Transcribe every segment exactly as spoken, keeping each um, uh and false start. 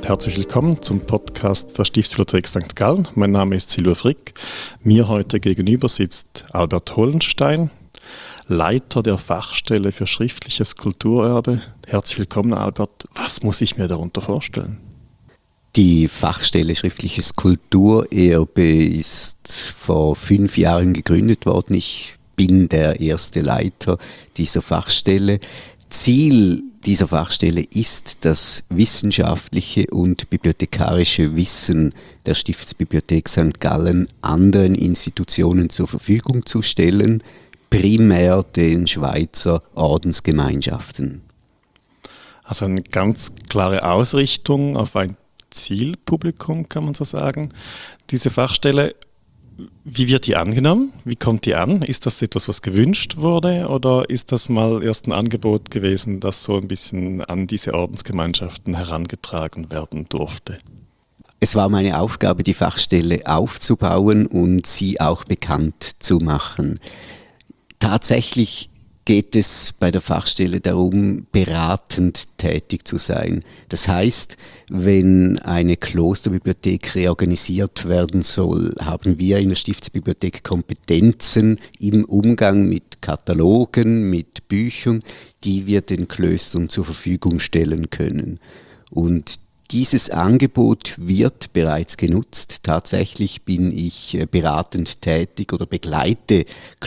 und herzlich willkommen zum Podcast der Stiftsbibliothek Sankt Gallen. Mein Name ist Silvio Frick. Mir heute gegenüber sitzt Albert Hollenstein, Leiter der Fachstelle für schriftliches Kulturerbe. Herzlich willkommen, Albert. Was muss ich mir darunter vorstellen? Die Fachstelle Schriftliches Kulturerbe ist vor fünf Jahren gegründet worden. Ich bin der erste Leiter dieser Fachstelle. Ziel dieser Fachstelle ist, das wissenschaftliche und bibliothekarische Wissen der Stiftsbibliothek Sankt Gallen anderen Institutionen zur Verfügung zu stellen, primär den Schweizer Ordensgemeinschaften. Also eine ganz klare Ausrichtung auf ein Zielpublikum, kann man so sagen. Diese Fachstelle, wie wird die angenommen? Wie kommt die an? Ist das etwas, was gewünscht wurde, oder ist das mal erst ein Angebot gewesen, das so ein bisschen an diese Ordensgemeinschaften herangetragen werden durfte? Es war meine Aufgabe, die Fachstelle aufzubauen und sie auch bekannt zu machen. Tatsächlich geht es bei der Fachstelle darum, beratend tätig zu sein. Das heißt, wenn eine Klosterbibliothek reorganisiert werden soll, haben wir in der Stiftsbibliothek Kompetenzen im Umgang mit Katalogen, mit Büchern, die wir den Klöstern zur Verfügung stellen können. Und dieses Angebot wird bereits genutzt. Tatsächlich bin ich beratend tätig oder begleite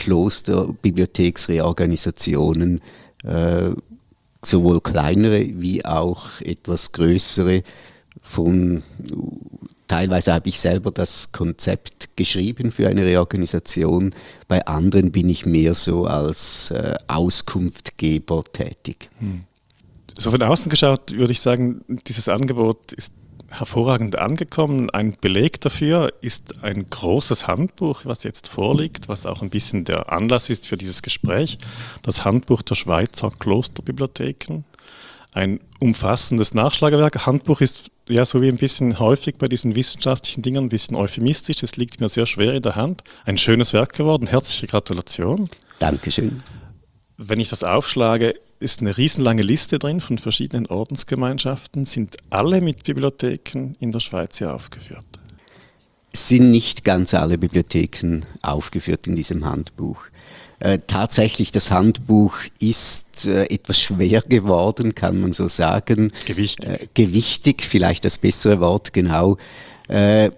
Klosterbibliotheksreorganisationen, äh, sowohl kleinere wie auch etwas größere. Von, teilweise habe ich selber das Konzept geschrieben für eine Reorganisation, bei anderen bin ich mehr so als äh, Auskunftgeber tätig. Hm. So von außen geschaut würde ich sagen, dieses Angebot ist hervorragend angekommen. Ein Beleg dafür ist ein großes Handbuch, was jetzt vorliegt, was auch ein bisschen der Anlass ist für dieses Gespräch. Das Handbuch der Schweizer Klosterbibliotheken. Ein umfassendes Nachschlagewerk. Handbuch ist ja so wie ein bisschen häufig bei diesen wissenschaftlichen Dingen ein bisschen euphemistisch. Es liegt mir sehr schwer in der Hand. Ein schönes Werk geworden. Herzliche Gratulation. Dankeschön. Wenn ich das aufschlage, ist eine riesenlange Liste drin von verschiedenen Ordensgemeinschaften. Sind alle mit Bibliotheken in der Schweiz hier aufgeführt? Es sind nicht ganz alle Bibliotheken aufgeführt in diesem Handbuch. Äh, tatsächlich, das Handbuch ist äh, etwas schwer geworden, kann man so sagen. Gewichtig. Äh, gewichtig, vielleicht das bessere Wort, genau. Äh,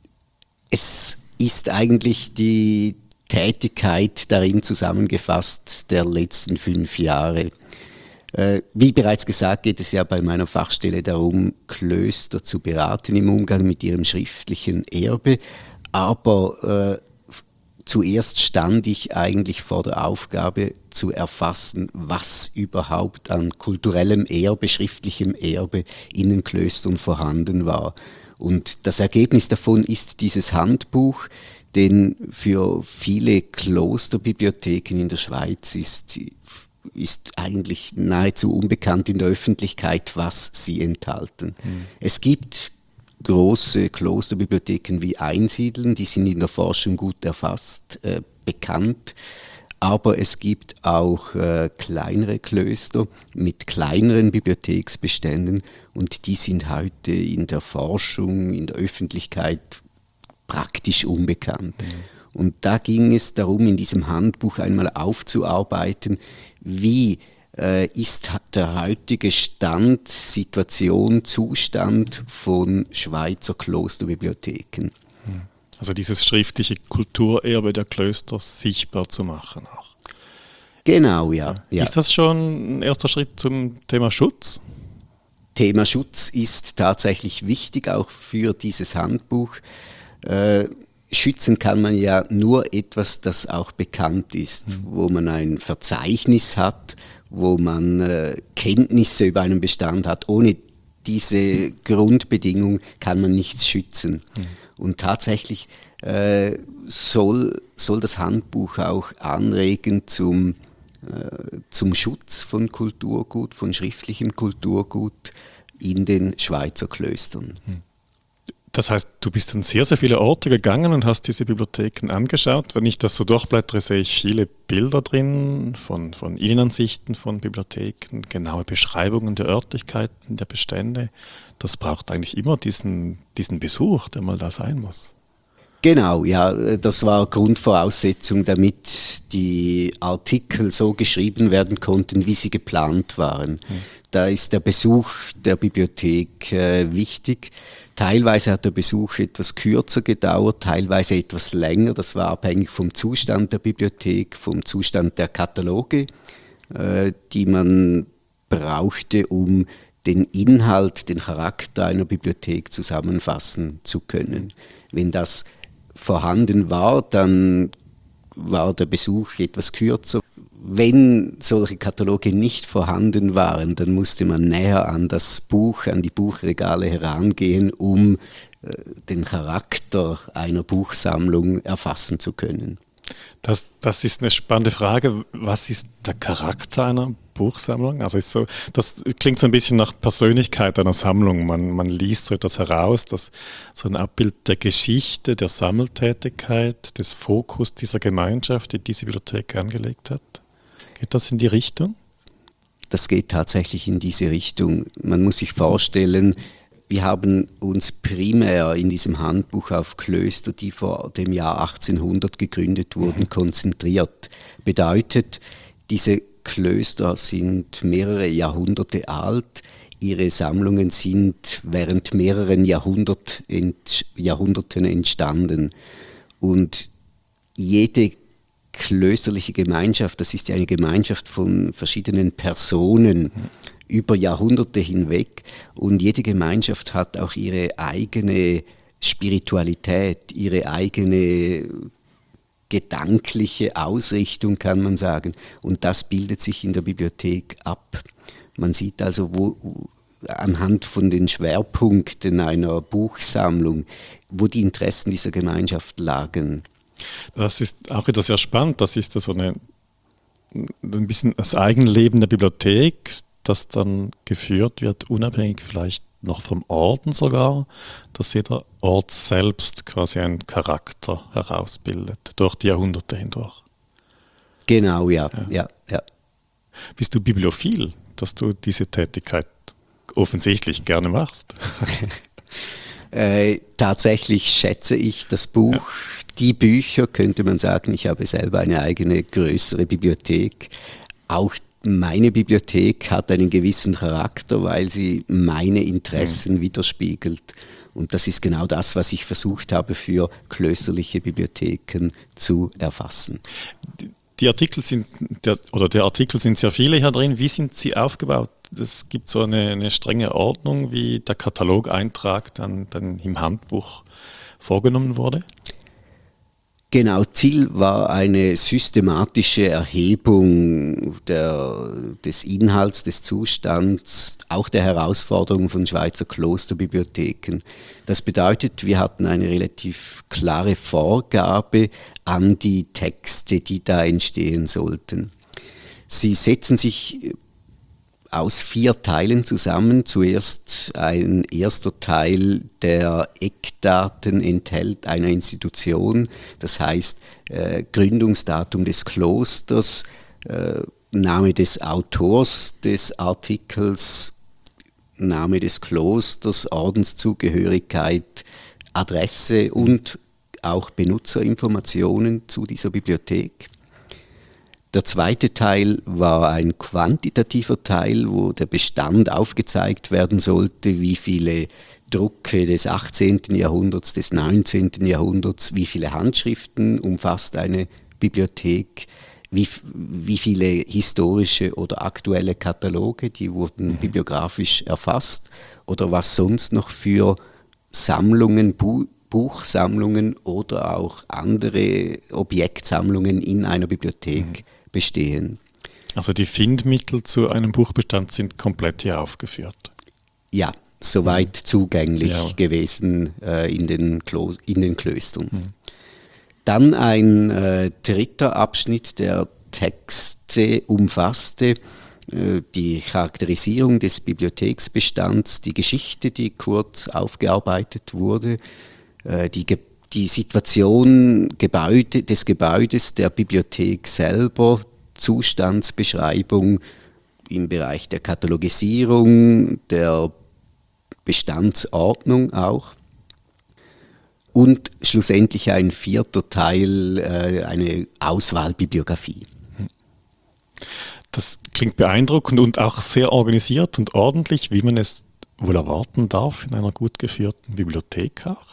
es ist eigentlich die Tätigkeit darin zusammengefasst der letzten fünf Jahre. Äh, wie bereits gesagt, geht es ja bei meiner Fachstelle darum, Klöster zu beraten im Umgang mit ihrem schriftlichen Erbe, aber äh, zuerst stand ich eigentlich vor der Aufgabe zu erfassen, was überhaupt an kulturellem Erbe, schriftlichem Erbe in den Klöstern vorhanden war. Und das Ergebnis davon ist dieses Handbuch, denn für viele Klosterbibliotheken in der Schweiz ist, ist eigentlich nahezu unbekannt in der Öffentlichkeit, was sie enthalten. Mhm. Es gibt große Klosterbibliotheken wie Einsiedeln, die sind in der Forschung gut erfasst, äh, bekannt. Aber es gibt auch äh, kleinere Klöster mit kleineren Bibliotheksbeständen und die sind heute in der Forschung, in der Öffentlichkeit praktisch unbekannt. Mhm. Und da ging es darum, in diesem Handbuch einmal aufzuarbeiten, wie äh, ist der heutige Stand, Situation, Zustand von Schweizer Klosterbibliotheken. Also dieses schriftliche Kulturerbe der Klöster sichtbar zu machen auch. Genau, ja. ja. Ist das schon ein erster Schritt zum Thema Schutz? Thema Schutz ist tatsächlich wichtig, auch für dieses Handbuch. Äh, schützen kann man ja nur etwas, das auch bekannt ist, mhm. wo man ein Verzeichnis hat, wo man äh, Kenntnisse über einen Bestand hat. Ohne diese Grundbedingung kann man nichts schützen. Mhm. Und tatsächlich äh, soll, soll das Handbuch auch anregen zum, äh, zum Schutz von Kulturgut, von schriftlichem Kulturgut in den Schweizer Klöstern. Mhm. Das heißt, du bist an sehr, sehr viele Orte gegangen und hast diese Bibliotheken angeschaut. Wenn ich das so durchblättere, sehe ich viele Bilder drin von, von Innenansichten von Bibliotheken, genaue Beschreibungen der Örtlichkeiten, der Bestände. Das braucht eigentlich immer diesen, diesen Besuch, der mal da sein muss. Genau, ja, das war Grundvoraussetzung, damit die Artikel so geschrieben werden konnten, wie sie geplant waren. Hm. Da ist der Besuch der Bibliothek äh, wichtig. Teilweise hat der Besuch etwas kürzer gedauert, teilweise etwas länger. Das war abhängig vom Zustand der Bibliothek, vom Zustand der Kataloge, äh, die man brauchte, um den Inhalt, den Charakter einer Bibliothek zusammenfassen zu können. Wenn das vorhanden war, dann war der Besuch etwas kürzer. Wenn solche Kataloge nicht vorhanden waren, dann musste man näher an das Buch, an die Buchregale herangehen, um äh, den Charakter einer Buchsammlung erfassen zu können. Das, das ist eine spannende Frage. Was ist der Charakter einer Buchsammlung? Also ist so, das klingt so ein bisschen nach Persönlichkeit einer Sammlung. Man, man liest so etwas heraus, das so ein Abbild der Geschichte, der Sammeltätigkeit, des Fokus dieser Gemeinschaft, die diese Bibliothek angelegt hat. Geht das in die Richtung? Das geht tatsächlich in diese Richtung. Man muss sich vorstellen, wir haben uns primär in diesem Handbuch auf Klöster, die vor dem Jahr achtzehnhundert gegründet wurden, konzentriert. Bedeutet, diese Klöster sind mehrere Jahrhunderte alt. Ihre Sammlungen sind während mehreren Jahrhundert, ent, Jahrhunderten entstanden. Und jede klösterliche Gemeinschaft, das ist ja eine Gemeinschaft von verschiedenen Personen über Jahrhunderte hinweg, und jede Gemeinschaft hat auch ihre eigene Spiritualität, ihre eigene gedankliche Ausrichtung, kann man sagen, und das bildet sich in der Bibliothek ab. Man sieht also, wo, anhand von den Schwerpunkten einer Buchsammlung, wo die Interessen dieser Gemeinschaft lagen. Das ist auch wieder sehr spannend. Das ist so eine, ein bisschen das Eigenleben der Bibliothek, das dann geführt wird, unabhängig vielleicht noch vom Orden sogar, dass jeder Ort selbst quasi einen Charakter herausbildet, durch die Jahrhunderte hindurch. Genau, ja. ja. ja, ja. Bist du bibliophil, dass du diese Tätigkeit offensichtlich gerne machst? äh, tatsächlich schätze ich das Buch. Ja. Die Bücher, könnte man sagen, ich habe selber eine eigene größere Bibliothek. Auch meine Bibliothek hat einen gewissen Charakter, weil sie meine Interessen mhm. widerspiegelt. Und das ist genau das, was ich versucht habe, für klösterliche Bibliotheken zu erfassen. Die Artikel sind, der, oder der Artikel sind sehr viele hier drin. Wie sind sie aufgebaut? Es gibt so eine, eine strenge Ordnung, wie der Katalogeintrag dann, dann im Handbuch vorgenommen wurde? Genau, Ziel war eine systematische Erhebung der, des Inhalts, des Zustands, auch der Herausforderungen von Schweizer Klosterbibliotheken. Das bedeutet, wir hatten eine relativ klare Vorgabe an die Texte, die da entstehen sollten. Sie setzen sich aus vier Teilen zusammen. Zuerst ein erster Teil, der Eckdaten enthält einer Institution, das heißt äh, Gründungsdatum des Klosters, äh, Name des Autors des Artikels, Name des Klosters, Ordenszugehörigkeit, Adresse und auch Benutzerinformationen zu dieser Bibliothek. Der zweite Teil war ein quantitativer Teil, wo der Bestand aufgezeigt werden sollte, wie viele Drucke des achtzehnten Jahrhunderts, des neunzehnten Jahrhunderts, wie viele Handschriften umfasst eine Bibliothek, wie, wie viele historische oder aktuelle Kataloge, die wurden mhm. bibliografisch erfasst, oder was sonst noch für Sammlungen, Bu- Buchsammlungen oder auch andere Objektsammlungen in einer Bibliothek mhm. bestehen. Also die Findmittel zu einem Buchbestand sind komplett hier aufgeführt? Ja, soweit mhm. zugänglich ja. gewesen äh, in, den Klo- in den Klöstern. Mhm. Dann ein äh, dritter Abschnitt, der Texte umfasste, die Charakterisierung des Bibliotheksbestands, die Geschichte, die kurz aufgearbeitet wurde, die, die Situation Gebäude, des Gebäudes, der Bibliothek selber, Zustandsbeschreibung im Bereich der Katalogisierung, der Bestandsordnung auch. Und schlussendlich ein vierter Teil, äh, eine Auswahlbibliografie. Das klingt beeindruckend und auch sehr organisiert und ordentlich, wie man es wohl erwarten darf in einer gut geführten Bibliothek auch.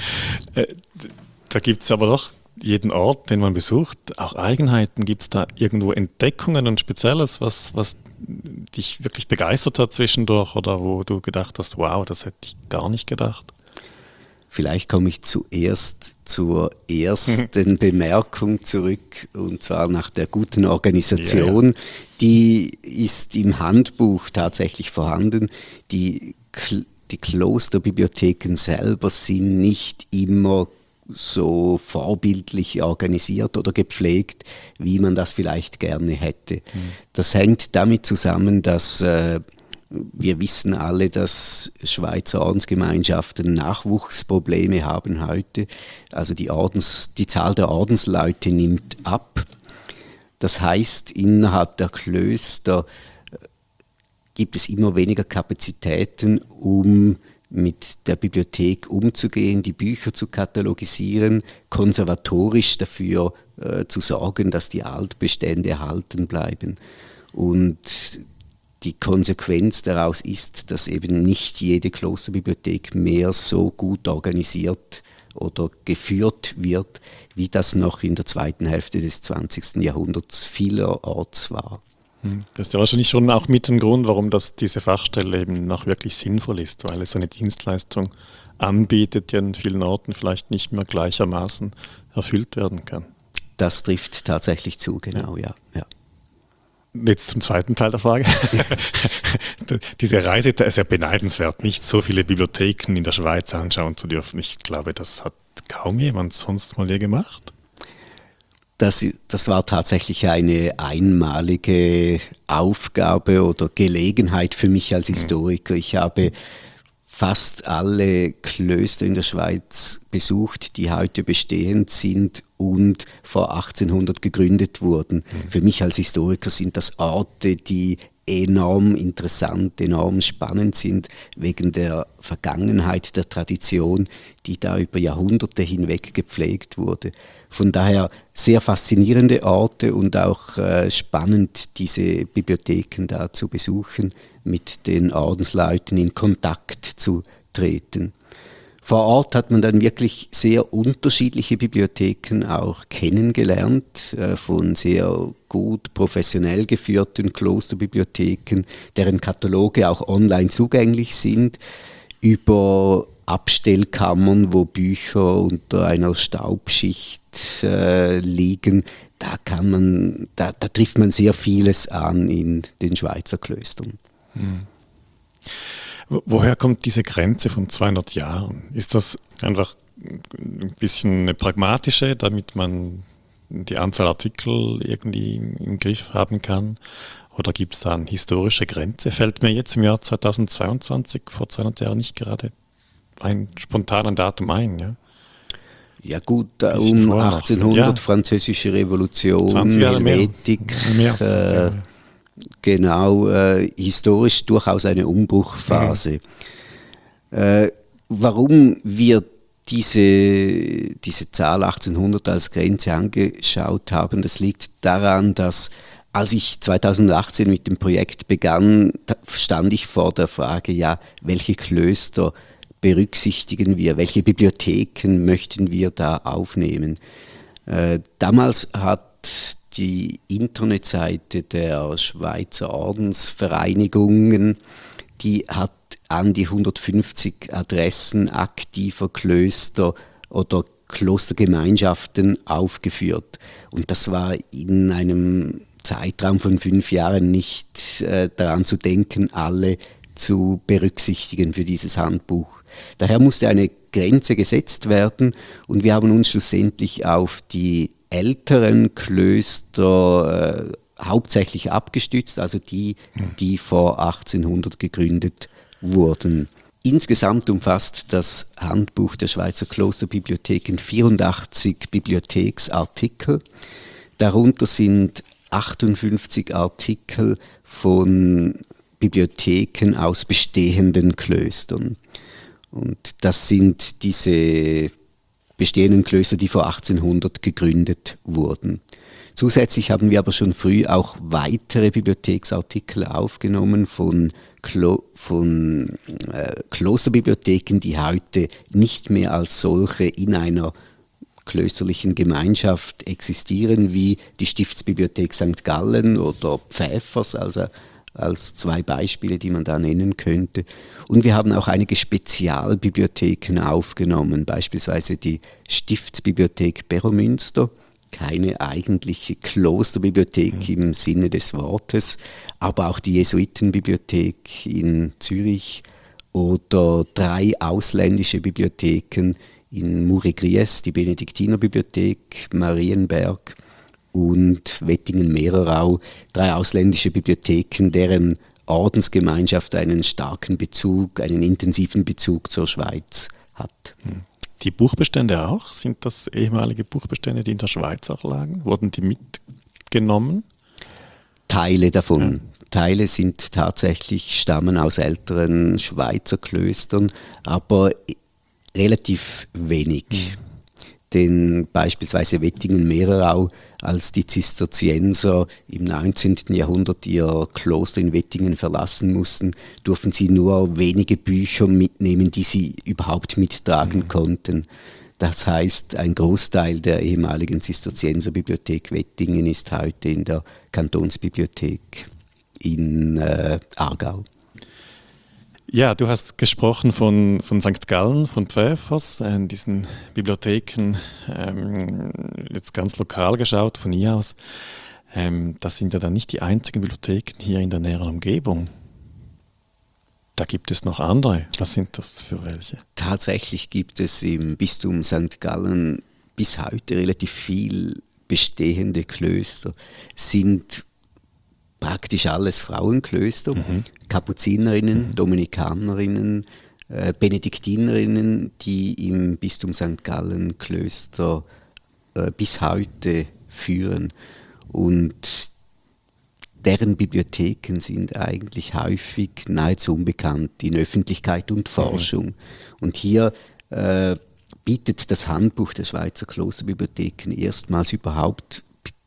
Da gibt es aber doch jeden Ort, den man besucht, auch Eigenheiten. Gibt es da irgendwo Entdeckungen und Spezielles, was, was dich wirklich begeistert hat zwischendurch oder wo du gedacht hast, wow, das hätte ich gar nicht gedacht? Vielleicht komme ich zuerst zur ersten mhm. Bemerkung zurück, und zwar nach der guten Organisation. Ja, ja. Die ist im Handbuch tatsächlich vorhanden. Die, die Klosterbibliotheken selber sind nicht immer so vorbildlich organisiert oder gepflegt, wie man das vielleicht gerne hätte. Mhm. Das hängt damit zusammen, dass äh, wir wissen alle, dass Schweizer Ordensgemeinschaften Nachwuchsprobleme haben heute. Also die, Ordens, die Zahl der Ordensleute nimmt ab. Das heißt, innerhalb der Klöster gibt es immer weniger Kapazitäten, um mit der Bibliothek umzugehen, die Bücher zu katalogisieren, konservatorisch dafür äh, zu sorgen, dass die Altbestände erhalten bleiben. Und die Konsequenz daraus ist, dass eben nicht jede Klosterbibliothek mehr so gut organisiert oder geführt wird, wie das noch in der zweiten Hälfte des zwanzigsten Jahrhunderts vielerorts war. Das ist ja wahrscheinlich schon auch mit ein Grund, warum das diese Fachstelle eben noch wirklich sinnvoll ist, weil es eine Dienstleistung anbietet, die an vielen Orten vielleicht nicht mehr gleichermaßen erfüllt werden kann. Das trifft tatsächlich zu, genau, ja. ja. Jetzt zum zweiten Teil der Frage. Diese Reise ist ja beneidenswert, nicht so viele Bibliotheken in der Schweiz anschauen zu dürfen. Ich glaube, das hat kaum jemand sonst mal je gemacht. Das, das war tatsächlich eine einmalige Aufgabe oder Gelegenheit für mich als Historiker. Ich habe fast alle Klöster in der Schweiz besucht, die heute bestehend sind und vor achtzehnhundert gegründet wurden. Mhm. Für mich als Historiker sind das Orte, die enorm interessant, enorm spannend sind, wegen der Vergangenheit, der Tradition, die da über Jahrhunderte hinweg gepflegt wurde. Von daher sehr faszinierende Orte und auch äh, spannend, diese Bibliotheken da zu besuchen, mit den Ordensleuten in Kontakt zu treten. Vor Ort hat man dann wirklich sehr unterschiedliche Bibliotheken auch kennengelernt, äh, von sehr gut professionell geführten Klosterbibliotheken, deren Kataloge auch online zugänglich sind, über Abstellkammern, wo Bücher unter einer Staubschicht äh, liegen. Da kann man, da, da trifft man sehr vieles an in den Schweizer Klöstern. Hm. Woher kommt diese Grenze von zweihundert Jahren? Ist das einfach ein bisschen eine pragmatische, damit man die Anzahl Artikel irgendwie im Griff haben kann? Oder gibt es da eine historische Grenze? Fällt mir jetzt im Jahr zweitausendzweiundzwanzig, vor zweihundert Jahren, nicht gerade ein spontanes Datum ein? Ja, ja gut, um achtzehnhundert, ja. Französische Revolution, Helvetik, mehr. Mehr äh, genau, äh, historisch durchaus eine Umbruchphase. Mhm. Äh, warum wir diese, diese Zahl achtzehnhundert als Grenze angeschaut haben, das liegt daran, dass als ich zweitausendachtzehn mit dem Projekt begann, stand ich vor der Frage, ja, welche Klöster berücksichtigen wir, welche Bibliotheken möchten wir da aufnehmen. Äh, damals hat die Internetseite der Schweizer Ordensvereinigungen, die hat an die hundertfünfzig Adressen aktiver Klöster oder Klostergemeinschaften aufgeführt. Und das war in einem Zeitraum von fünf Jahren nicht äh, daran zu denken, alle zu berücksichtigen für dieses Handbuch. Daher musste eine Grenze gesetzt werden und wir haben uns schlussendlich auf die älteren Klöster äh, hauptsächlich abgestützt, also die, die vor achtzehnhundert gegründet wurden. Insgesamt umfasst das Handbuch der Schweizer Klosterbibliotheken vierundachtzig Bibliotheksartikel. Darunter sind achtundfünfzig Artikel von Bibliotheken aus bestehenden Klöstern. Und das sind diese bestehenden Klöster, die vor achtzehnhundert gegründet wurden. Zusätzlich haben wir aber schon früh auch weitere Bibliotheksartikel aufgenommen von, Klo- von äh, Klosterbibliotheken, die heute nicht mehr als solche in einer klösterlichen Gemeinschaft existieren, wie die Stiftsbibliothek Sankt Gallen oder Pfäfers, also als zwei Beispiele, die man da nennen könnte. Und wir haben auch einige Spezialbibliotheken aufgenommen, beispielsweise die Stiftsbibliothek Beromünster, keine eigentliche Klosterbibliothek im Sinne des Wortes, aber auch die Jesuitenbibliothek in Zürich oder drei ausländische Bibliotheken in Muri-Gries, die Benediktinerbibliothek Marienberg und Wettingen-Mehrerau, drei ausländische Bibliotheken, deren Ordensgemeinschaft einen starken Bezug, einen intensiven Bezug zur Schweiz hat. Die Buchbestände auch? Sind das ehemalige Buchbestände, die in der Schweiz auch lagen? Wurden die mitgenommen? Teile davon. Ja. Teile sind tatsächlich, stammen aus älteren Schweizer Klöstern, aber relativ wenig. Mhm. Denn beispielsweise Wettingen-Mehrerau, als die Zisterzienser im neunzehnten Jahrhundert ihr Kloster in Wettingen verlassen mussten, durften sie nur wenige Bücher mitnehmen, die sie überhaupt mittragen mhm. konnten. Das heißt, ein Großteil der ehemaligen Zisterzienserbibliothek Wettingen ist heute in der Kantonsbibliothek in äh, Aargau. Ja, du hast gesprochen von, von Sankt Gallen, von Pfäfers, äh, diesen Bibliotheken, ähm, jetzt ganz lokal geschaut, von hier aus. Ähm, das sind ja dann nicht die einzigen Bibliotheken hier in der näheren Umgebung. Da gibt es noch andere. Was sind das für welche? Tatsächlich gibt es im Bistum Sankt Gallen bis heute relativ viel bestehende Klöster. Sind praktisch alles Frauenklöster, mhm. Kapuzinerinnen, mhm. Dominikanerinnen, äh, Benediktinerinnen, die im Bistum Sankt Gallen Klöster äh, bis heute führen. Und deren Bibliotheken sind eigentlich häufig nahezu unbekannt in Öffentlichkeit und Forschung. Mhm. Und hier äh, bietet das Handbuch der Schweizer Klosterbibliotheken erstmals überhaupt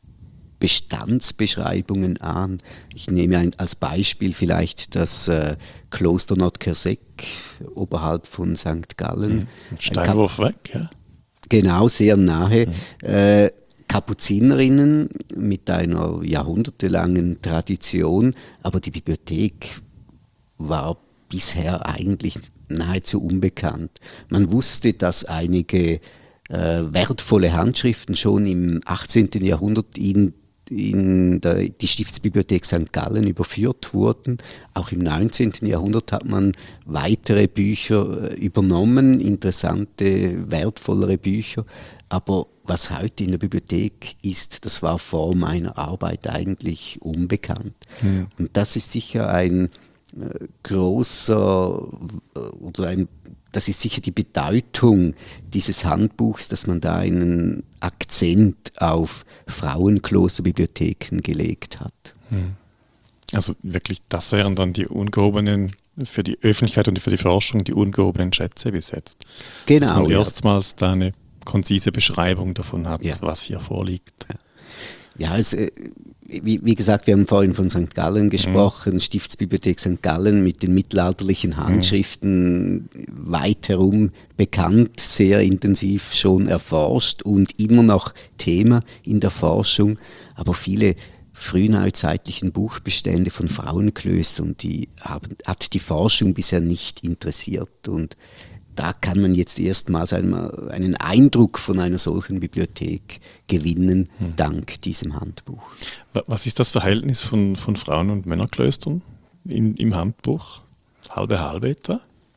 Bestandsbeschreibungen an. Ich nehme ein, als Beispiel vielleicht das äh, Kloster Nordkerseck oberhalb von Sankt Gallen. Mhm. Steinwurf Kap- weg, ja. Genau, sehr nahe. Mhm. Äh, Kapuzinerinnen mit einer jahrhundertelangen Tradition, aber die Bibliothek war bisher eigentlich nahezu unbekannt. Man wusste, dass einige äh, wertvolle Handschriften schon im achtzehnten Jahrhundert in in der, die Stiftsbibliothek Sankt Gallen überführt wurden. Auch im neunzehnten Jahrhundert hat man weitere Bücher übernommen, interessante, wertvollere Bücher. Aber was heute in der Bibliothek ist, das war vor meiner Arbeit eigentlich unbekannt. Mhm. Und das ist sicher ein äh, großer, oder ein, das ist sicher die Bedeutung dieses Handbuchs, dass man da einen Akzent auf Frauenklosterbibliotheken gelegt hat. Also wirklich, das wären dann die ungehobenen, für die Öffentlichkeit und für die Forschung, die ungehobenen Schätze bis jetzt. Genau. Dass man ja. erstmals da eine konzise Beschreibung davon hat, ja. was hier vorliegt. Ja, es, wie, wie gesagt, wir haben vorhin von Sankt Gallen gesprochen, mhm. Stiftsbibliothek Sankt Gallen mit den mittelalterlichen Handschriften mhm. weit herum bekannt, sehr intensiv schon erforscht und immer noch Thema in der Forschung, aber viele frühneuzeitlichen Buchbestände von Frauenklöstern, die haben, hat die Forschung bisher nicht interessiert, und da kann man jetzt erstmals einmal einen Eindruck von einer solchen Bibliothek gewinnen, hm. dank diesem Handbuch. Was ist das Verhältnis von, von Frauen- und Männerklöstern in, im Handbuch? Halbe halbe etwa?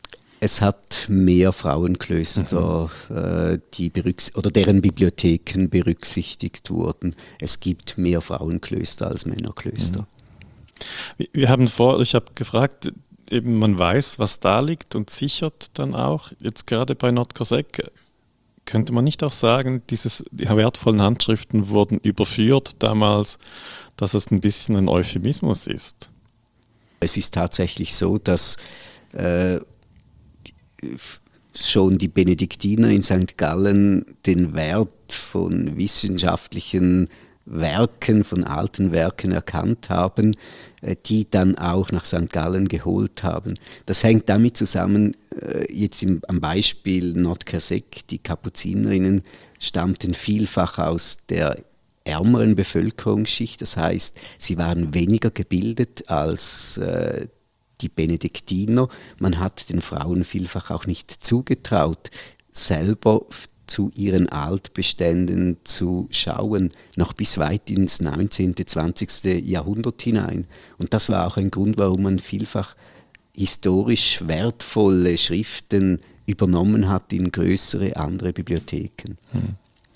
Es hat mehr Frauenklöster, mhm. äh, die berücks- oder deren Bibliotheken berücksichtigt wurden. Es gibt mehr Frauenklöster als Männerklöster. Mhm. Wir haben vor, ich habe gefragt, eben man weiß, was da liegt und sichert dann auch. Jetzt gerade bei Nordkorsegg könnte man nicht auch sagen, dieses, die wertvollen Handschriften wurden überführt damals, dass es ein bisschen ein Euphemismus ist? Es ist tatsächlich so, dass äh, schon die Benediktiner in Sankt Gallen den Wert von wissenschaftlichen Werken, von alten Werken erkannt haben, die dann auch nach Sankt Gallen geholt haben. Das hängt damit zusammen, jetzt im, am Beispiel Nordkorsegg, die Kapuzinerinnen stammten vielfach aus der ärmeren Bevölkerungsschicht, das heißt, sie waren weniger gebildet als äh, die Benediktiner. Man hat den Frauen vielfach auch nicht zugetraut, selber zu ihren Altbeständen zu schauen, noch bis weit ins neunzehnten, zwanzigsten Jahrhundert hinein. Und das war auch ein Grund, warum man vielfach historisch wertvolle Schriften übernommen hat in größere andere Bibliotheken. Hm.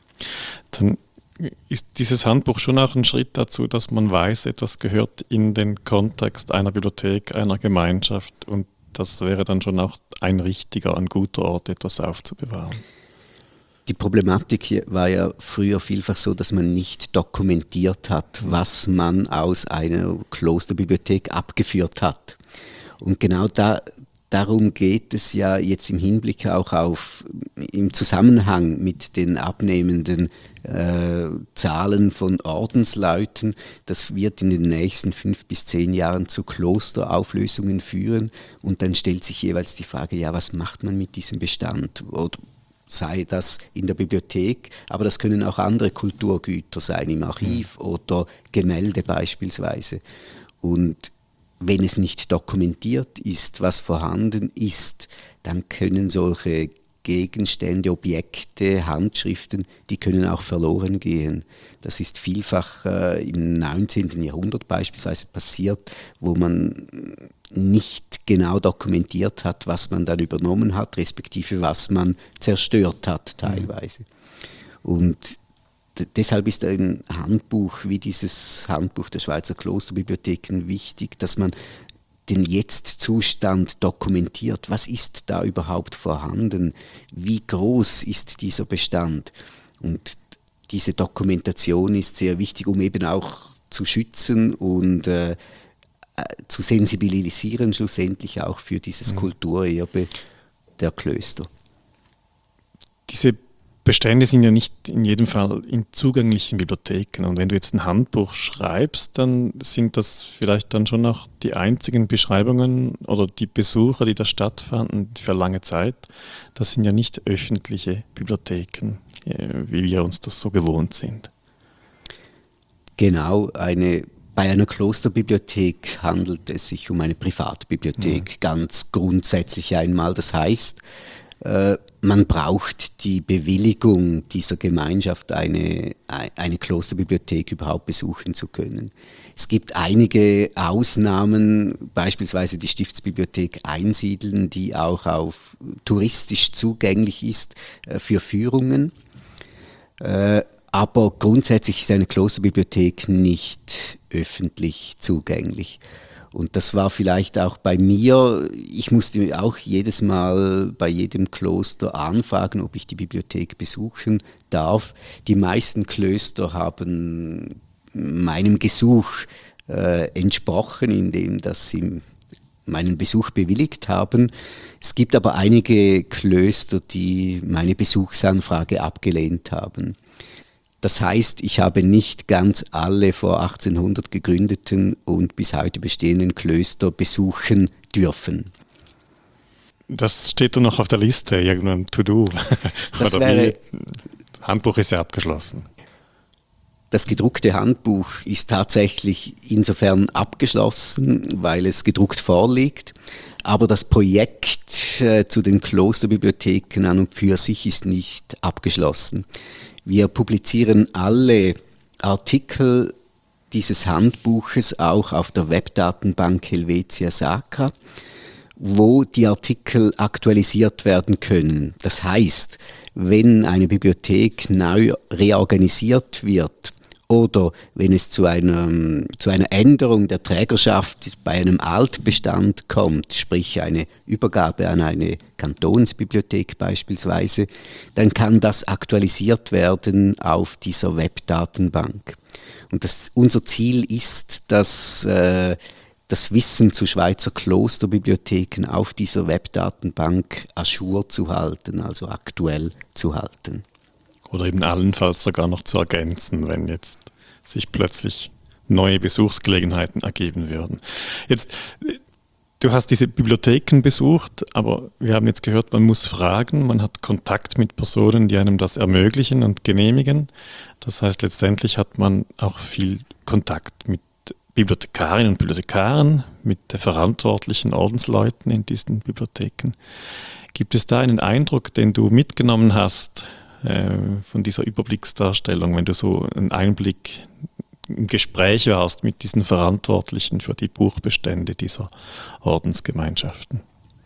Dann ist dieses Handbuch schon auch ein Schritt dazu, dass man weiß, etwas gehört in den Kontext einer Bibliothek, einer Gemeinschaft, und das wäre dann schon auch ein richtiger, ein guter Ort, etwas aufzubewahren. Die Problematik hier war ja früher vielfach so, dass man nicht dokumentiert hat, was man aus einer Klosterbibliothek abgeführt hat. Und genau da, darum geht es ja jetzt im Hinblick auch auf, im Zusammenhang mit den abnehmenden äh, Zahlen von Ordensleuten. Das wird in den nächsten fünf bis zehn Jahren zu Klosterauflösungen führen. Und dann stellt sich jeweils die Frage, ja, was macht man mit diesem Bestand? Oder sei das in der Bibliothek, aber das können auch andere Kulturgüter sein, im Archiv oder Gemälde beispielsweise. Und wenn es nicht dokumentiert ist, was vorhanden ist, dann können solche Gegenstände, Objekte, Handschriften, die können auch verloren gehen. Das ist vielfach äh, im neunzehnten Jahrhundert beispielsweise passiert, wo man nicht genau dokumentiert hat, was man dann übernommen hat, respektive was man zerstört hat teilweise. Und d- deshalb ist ein Handbuch wie dieses Handbuch der Schweizer Klosterbibliotheken wichtig, dass man den Jetzt-Zustand dokumentiert. Was ist da überhaupt vorhanden? Wie groß ist dieser Bestand? Und diese Dokumentation ist sehr wichtig, um eben auch zu schützen und äh, zu sensibilisieren, schlussendlich auch für dieses mhm. Kulturerbe der Klöster. Diese Bestände sind ja nicht in jedem Fall in zugänglichen Bibliotheken. Und wenn du jetzt ein Handbuch schreibst, dann sind das vielleicht dann schon noch die einzigen Beschreibungen oder die Besucher, die da stattfanden für lange Zeit. Das sind ja nicht öffentliche Bibliotheken, wie wir uns das so gewohnt sind. Genau, eine, bei einer Klosterbibliothek handelt es sich um eine Privatbibliothek, mhm. ganz grundsätzlich einmal. Das heißt, äh, man braucht die Bewilligung dieser Gemeinschaft, eine, eine Klosterbibliothek überhaupt besuchen zu können. Es gibt einige Ausnahmen, beispielsweise die Stiftsbibliothek Einsiedeln, die auch auf touristisch zugänglich ist äh, für Führungen. Äh, aber grundsätzlich ist eine Klosterbibliothek nicht öffentlich zugänglich. Und das war vielleicht auch bei mir, ich musste auch jedes Mal bei jedem Kloster anfragen, ob ich die Bibliothek besuchen darf. Die meisten Klöster haben meinem Gesuch äh, entsprochen, indem dass sie meinen Besuch bewilligt haben. Es gibt aber einige Klöster, die meine Besuchsanfrage abgelehnt haben. Das heißt, ich habe nicht ganz alle vor achtzehnhundert gegründeten und bis heute bestehenden Klöster besuchen dürfen. Das steht dann noch auf der Liste, irgendein To-Do. Das wäre, Handbuch ist ja abgeschlossen. Das gedruckte Handbuch ist tatsächlich insofern abgeschlossen, weil es gedruckt vorliegt. Aber das Projekt äh, zu den Klosterbibliotheken an und für sich ist nicht abgeschlossen. Wir publizieren alle Artikel dieses Handbuches auch auf der Webdatenbank Helvetia Sacra. wo die Artikel aktualisiert werden können. Das heißt, wenn eine Bibliothek neu reorganisiert wird oder wenn es zu einer, zu einer Änderung der Trägerschaft bei einem Altbestand kommt, sprich eine Übergabe an eine Kantonsbibliothek beispielsweise, dann kann das aktualisiert werden auf dieser Webdatenbank. Und das, unser Ziel ist, dass äh, das Wissen zu Schweizer Klosterbibliotheken auf dieser Webdatenbank à jour zu halten, also aktuell zu halten. Oder eben allenfalls sogar noch zu ergänzen, wenn jetzt sich plötzlich neue Besuchsgelegenheiten ergeben würden. Jetzt, du hast diese Bibliotheken besucht, aber wir haben jetzt gehört, man muss fragen, man hat Kontakt mit Personen, die einem das ermöglichen und genehmigen. Das heißt, letztendlich hat man auch viel Kontakt mit Bibliothekarinnen und Bibliothekaren, mit den verantwortlichen Ordensleuten in diesen Bibliotheken. Gibt es da einen Eindruck, den du mitgenommen hast äh, von dieser Überblicksdarstellung, wenn du so einen Einblick im Gespräch warst mit diesen Verantwortlichen für die Buchbestände dieser Ordensgemeinschaften?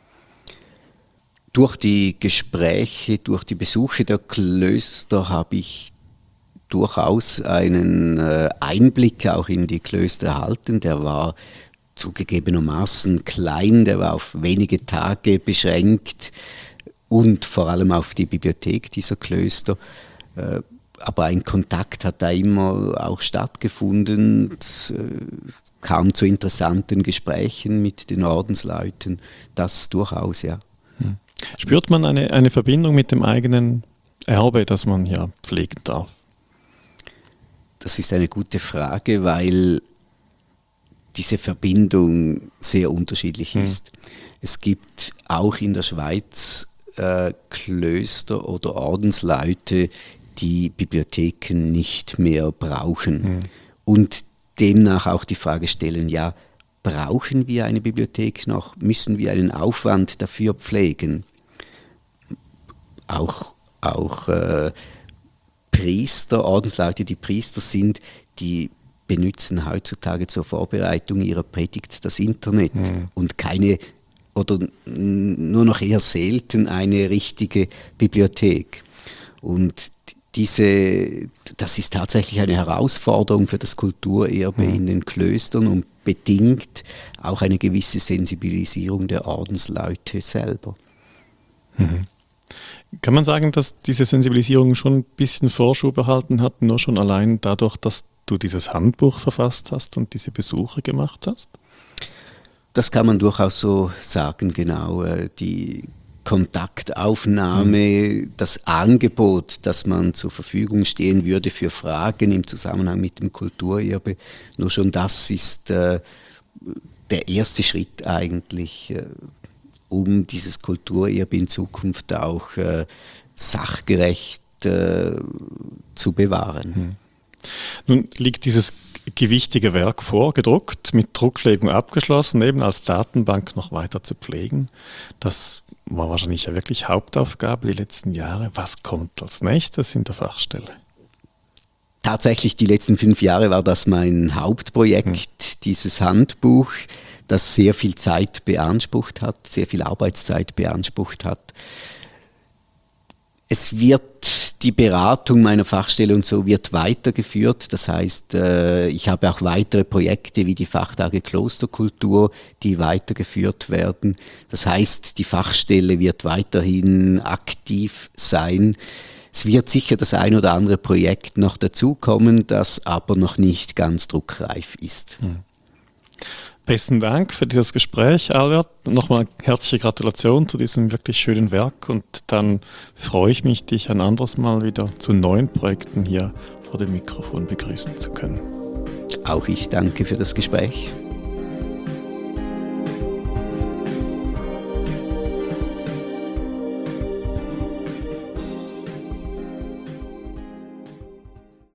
Durch die Gespräche, durch die Besuche der Klöster habe ich durchaus einen äh, Einblick auch in die Klöster erhalten. Der war zugegebenermaßen klein, der war auf wenige Tage beschränkt und vor allem auf die Bibliothek dieser Klöster. Äh, aber ein Kontakt hat da immer auch stattgefunden. Es äh, kam zu interessanten Gesprächen mit den Ordensleuten. Das durchaus, ja. Hm. Spürt man eine, eine Verbindung mit dem eigenen Erbe, das man hier pflegen darf? Das ist eine gute Frage, weil diese Verbindung sehr unterschiedlich ist. Hm. Es gibt auch in der Schweiz äh, Klöster oder Ordensleute, die Bibliotheken nicht mehr brauchen. Hm. Und demnach auch die Frage stellen, ja, brauchen wir eine Bibliothek noch? Müssen wir einen Aufwand dafür pflegen? Auch, auch äh, Priester, Ordensleute, die Priester sind, die benutzen heutzutage zur Vorbereitung ihrer Predigt das Internet mhm. und keine oder nur noch eher selten eine richtige Bibliothek. Und diese, das ist tatsächlich eine Herausforderung für das Kulturerbe mhm. in den Klöstern und bedingt auch eine gewisse Sensibilisierung der Ordensleute selber. Mhm. Kann man sagen, dass diese Sensibilisierung schon ein bisschen Vorschub erhalten hat, nur schon allein dadurch, dass du dieses Handbuch verfasst hast und diese Besuche gemacht hast? Das kann man durchaus so sagen, genau. Die Kontaktaufnahme, mhm. das Angebot, das man zur Verfügung stehen würde für Fragen im Zusammenhang mit dem Kulturerbe, nur schon das ist äh, der erste Schritt eigentlich, äh, um dieses Kulturerbe in Zukunft auch äh, sachgerecht äh, zu bewahren. Hm. Nun liegt dieses gewichtige Werk vor, gedruckt, mit Drucklegung abgeschlossen, eben als Datenbank noch weiter zu pflegen. Das war wahrscheinlich ja wirklich Hauptaufgabe die letzten Jahre. Was kommt als nächstes in der Fachstelle? Tatsächlich die letzten fünf Jahre war das mein Hauptprojekt, hm. dieses Handbuch, das sehr viel Zeit beansprucht hat, sehr viel Arbeitszeit beansprucht hat. Es wird die Beratung meiner Fachstelle und so wird weitergeführt. Das heißt, ich habe auch weitere Projekte wie die Fachtage Klosterkultur, die weitergeführt werden. Das heißt, die Fachstelle wird weiterhin aktiv sein. Es wird sicher das ein oder andere Projekt noch dazukommen, das aber noch nicht ganz druckreif ist. Hm. Besten Dank für dieses Gespräch, Albert. Nochmal herzliche Gratulation zu diesem wirklich schönen Werk und dann freue ich mich, dich ein anderes Mal wieder zu neuen Projekten hier vor dem Mikrofon begrüßen zu können. Auch ich danke für das Gespräch.